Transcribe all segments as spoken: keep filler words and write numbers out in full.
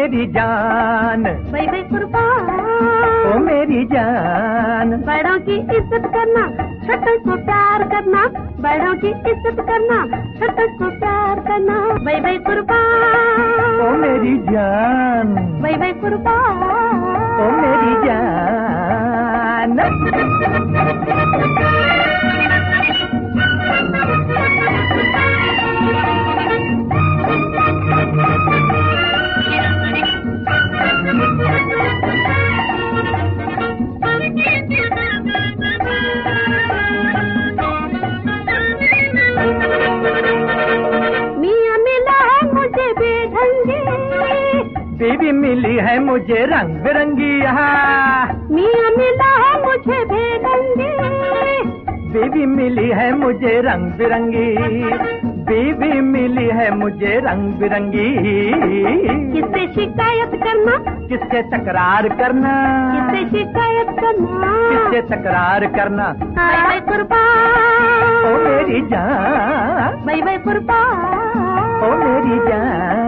मेरी जान, भाई भाई कुर्बान, ओ मेरी जान। बड़ों की इज्जत करना, छोटों को प्यार करना, बड़ों की इज्जत करना, छोटों को प्यार करना, भाई भाई कुर्बान, ओ मेरी जान, भाई भाई कुर्बान, ओ मेरी जान। बीवी मिली है मुझे रंग बिरंगी, मियाँ मिला है मुझे बेरंगी, बीवी मिली है मुझे रंग बिरंगी, बीवी मिली है मुझे रंग बिरंगी। किससे शिकायत करना, किससे तकरार करना, किससे शिकायत करना, किससे तकरार करना, भाई भाई कुर्बान, ओ मेरी जान, भाई भाई कुर्बान, ओ मेरी जान।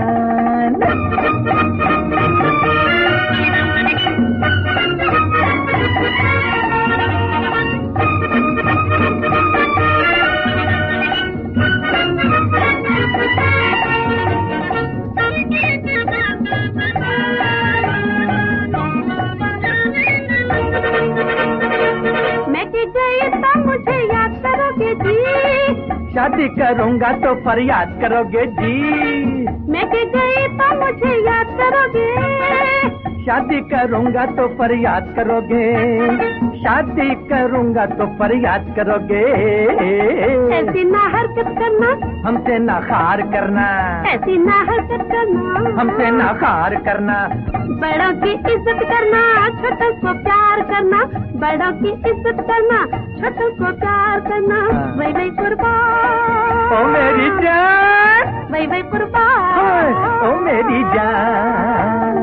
शादी करूंगा तो फरियाद करोगे जी, मैं के गई तो मुझे याद करोगे, शादी करूंगा तो फरियाद करोगे, शादी करूंगा तो फरियाद करोगे। ऐसी ना हरकत करना, हमसे ना खार करना, ऐसी ना हरकत करना, हमसे ना खार करना। बड़ों की इज्जत करना, छोटों को प्यार करना, बड़ों की इज्जत करना, छोटों को प्यार करना, भाई भाई कुर्बान, ओ मेरी जान, भाई भाई कुर्बान, ओ मेरी जान।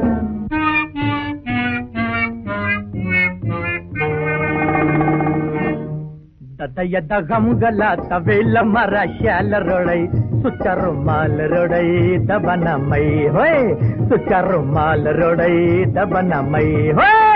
ದಯದ ಗಂಗಲ ತವೇಲ ಮರ ಶಾಲ ರೊಡೈ ಸುಚರು ಮಾಲ್ ರೊಡೈ ದಬನ ಮೈ ಹೋಯ್ ಸುಚರು ಮಾಲ್ ರೊಡೈ ದಬನ ಮೈ ಹೋಯ್